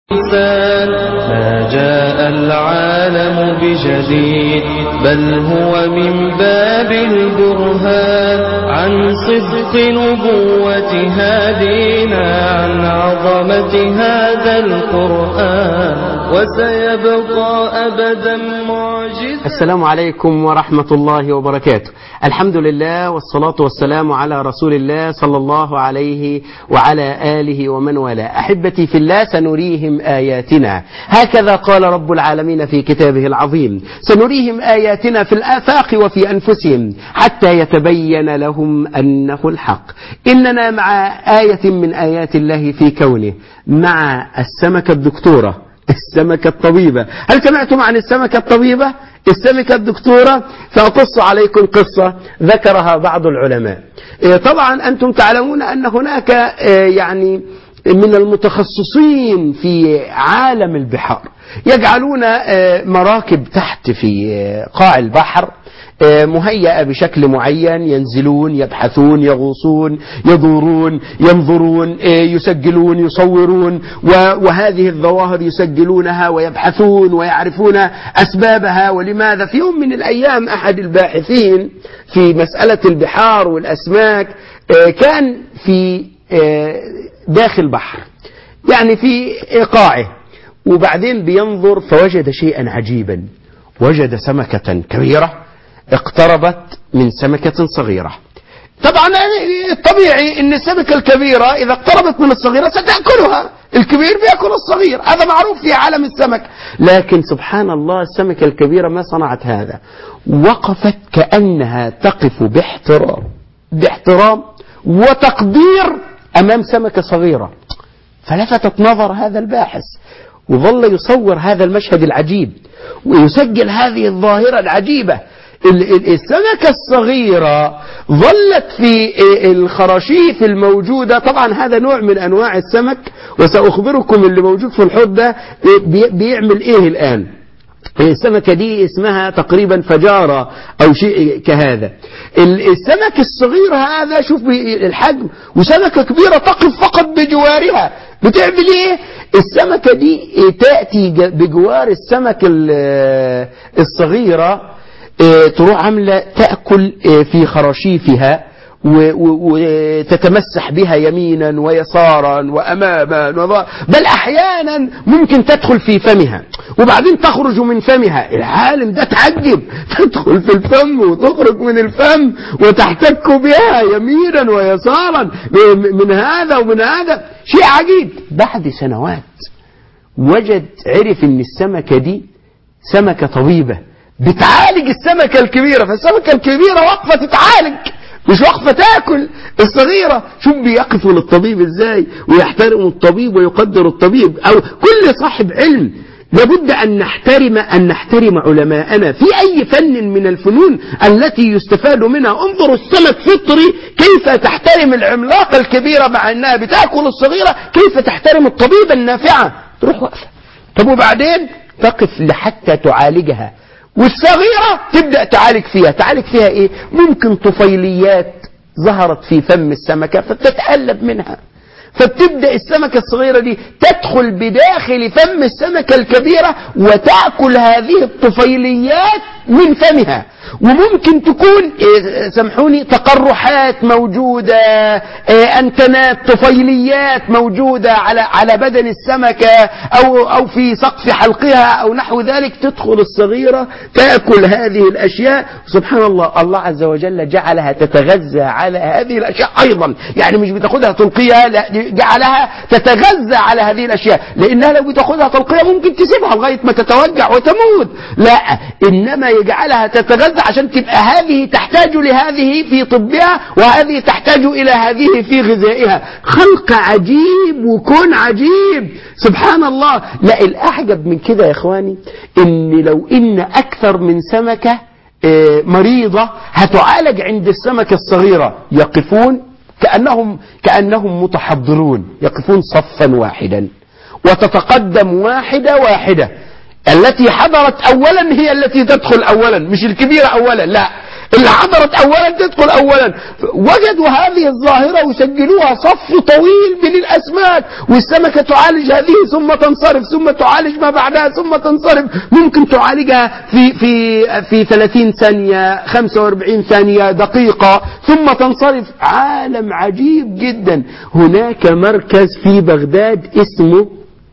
ما جاء العالم بجديد بل هو من باب البرهان عن صدق نبوة هادينا عن عظمة هذا القرآن وسيبقى أبدا معجزا. السلام عليكم ورحمة الله وبركاته. الحمد لله والصلاة والسلام على رسول الله صلى الله عليه وعلى آله ومن والاه. أحبتي في الله، سنريهم آياتنا، هكذا قال رب العالمين في كتابه العظيم: سنريهم آياتنا في الآفاق وفي أنفسهم حتى يتبين لهم أنه الحق. إننا مع آية من آيات الله في كونه، مع السمكة الدكتورة، السمكة الطبيبة. هل سمعتم عن السمكة الطبيبة؟ السمكة الدكتورة. سأقص عليكم قصة ذكرها بعض العلماء. طبعا أنتم تعلمون أن هناك يعني من المتخصصين في عالم البحار يجعلون مراكب تحت في قاع البحر مهيئة بشكل معين، ينزلون يبحثون يغوصون يدورون ينظرون يسجلون يصورون، وهذه الظواهر يسجلونها ويبحثون ويعرفون أسبابها. ولماذا؟ في يوم من الأيام أحد الباحثين في مسألة البحار والأسماك كان في داخل بحر، يعني في قاعه، وبعدين بينظر فوجد شيئا عجيبا. وجد سمكة كبيرة اقتربت من سمكة صغيرة. طبعا الطبيعي ان السمكة الكبيرة اذا اقتربت من الصغيرة ستأكلها، الكبير بيأكل الصغير، هذا معروف في عالم السمك. لكن سبحان الله، السمكة الكبيرة ما صنعت هذا، وقفت كأنها تقف باحترام وتقدير أمام سمكة صغيرة. فلفتت نظر هذا الباحث، وظل يصور هذا المشهد العجيب ويسجل هذه الظاهرة العجيبة. السمكة الصغيرة ظلت في الخراشيف الموجودة. طبعا هذا نوع من أنواع السمك، وسأخبركم اللي موجود في الحوض ده بيعمل إيه الآن. السمكة دي اسمها تقريبا فجارة أو شيء كهذا. السمك الصغير هذا شوف الحجم، وسمكة كبيرة تقف فقط بجوارها. بتعمل ايه السمكة دي؟ تأتي بجوار السمك الصغيرة، تروح عاملة تأكل في خراشيفها وتتمسح بها يمينا ويسارا وأماما وظهرا، بل أحيانا ممكن تدخل في فمها وبعدين تخرج من فمها. العالم ده تعجب، تدخل في الفم وتخرج من الفم وتحتك بها يمينا ويسارا من هذا ومن هذا، شيء عجيب. بعد سنوات عرف ان السمكة دي سمكة طبيبة بتعالج السمكة الكبيرة. فالسمكة الكبيرة واقفة تتعالج، مش واقفة تاكل الصغيرة. شوف بيقفوا للطبيب ازاي، ويحترموا الطبيب ويقدروا الطبيب. او كل صاحب علم لابد أن نحترم علماءنا في أي فن من الفنون التي يستفاد منها. انظروا السمك فطري كيف تحترم العملاقة الكبيرة مع أنها بتأكل الصغيرة، كيف تحترم الطبيبة النافعة. تروح وقفة، طب وبعدين تقف لحتى تعالجها، والصغيرة تبدأ تعالج فيها ايه؟ ممكن طفيليات ظهرت في فم السمكة فتتقلب منها، فبتبدأ السمكة الصغيرة دي تدخل بداخل فم السمكة الكبيرة وتأكل هذه الطفيليات من فمها. وممكن تكون سامحوني تقرحات موجودة، أنتنات طفيليات موجودة على بدن السمكة أو في سقف حلقها أو نحو ذلك. تدخل الصغيرة تأكل هذه الأشياء. سبحان الله، الله عز وجل جعلها تتغذى على هذه الأشياء أيضا، يعني مش بتاخدها تلقيها، لا، جعلها تتغذى على هذه الأشياء، لأنها لو بتاخدها تلقيها ممكن تسيبها لغاية ما تتوجع وتموت. لا، إنما يجعلها تتغذى عشان تبقى هذه تحتاج لهذه في طبها وهذه تحتاج إلى هذه في غذائها. خلق عجيب وكون عجيب، سبحان الله. لا، الأعجب من كده يا إخواني إن لو إن أكثر من سمكة مريضة هتعالج عند السمكة الصغيرة، يقفون كأنهم متحضرون، يقفون صفا واحدا وتتقدم واحدة. التي حضرت أولا هي التي تدخل أولا، مش الكبيرة أولا، لا، اللي حضرت أولا تدخل أولا. وجدوا هذه الظاهرة وسجلوها صف طويل من الأسماك، والسمكة تعالج هذه ثم تنصرف، ثم تعالج ما بعدها ثم تنصرف. ممكن تعالجها في 30 ثانية، 45 ثانية، دقيقة، ثم تنصرف. عالم عجيب جدا. هناك مركز في بغداد اسمه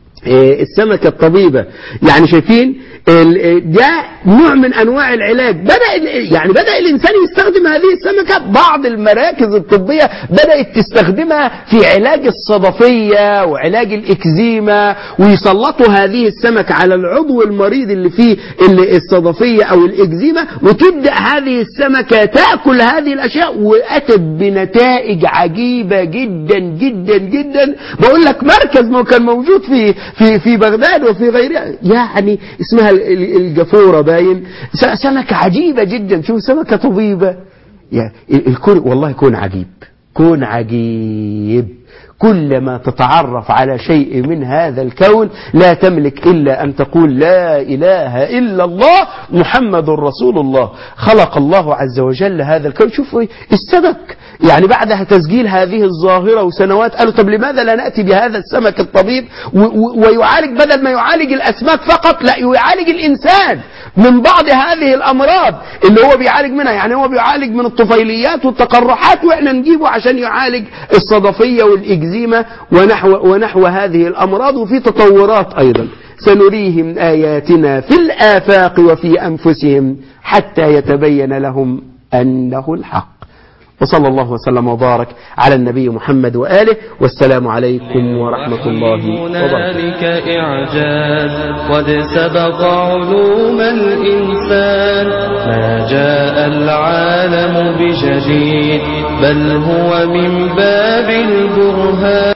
السمكة الطبيبة. يعني شايفين ده نوع من أنواع العلاج. بدأ الإنسان يستخدم هذه السمكة. بعض المراكز الطبية بدأت تستخدمها في علاج الصدفية وعلاج الإكزيما، ويسلطوا هذه السمكة على العضو المريض اللي فيه الصدفية أو الإكزيما، وتبدأ هذه السمكة تأكل هذه الأشياء، وأتت بنتائج عجيبة جدا جدا جدا. بقول لك مركز كان موجود في بغداد وفي غيرها، يعني اسمها الجفورة باين. سمكة عجيبة جدا. شوف سمكة طبيبة. يعني الكون والله كون عجيب، كون عجيب. كلما تتعرف على شيء من هذا الكون لا تملك إلا أن تقول لا إله إلا الله محمد رسول الله. خلق الله عز وجل هذا الكون. شوفوا السمك، يعني بعدها تسجيل هذه الظاهرة وسنوات، قالوا طب لماذا لا نأتي بهذا السمك الطبيب ويعالج، بدل ما يعالج الأسماك فقط لا يعالج الإنسان من بعض هذه الأمراض اللي هو بيعالج منها. يعني هو بيعالج من الطفيليات والتقرحات، وإحنا نجيبه عشان يعالج الصدفية والإكزيما ونحو هذه الأمراض. وفي تطورات أيضا. سنريهم آياتنا في الآفاق وفي أنفسهم حتى يتبين لهم أنه الحق. وصلى الله وسلم وبارك على النبي محمد وآله، والسلام عليكم ورحمة الله وبركاته. إعجاز قد سبق علوم الإنسان، ما جاء العالم بجديد بل هو من باب البرهان.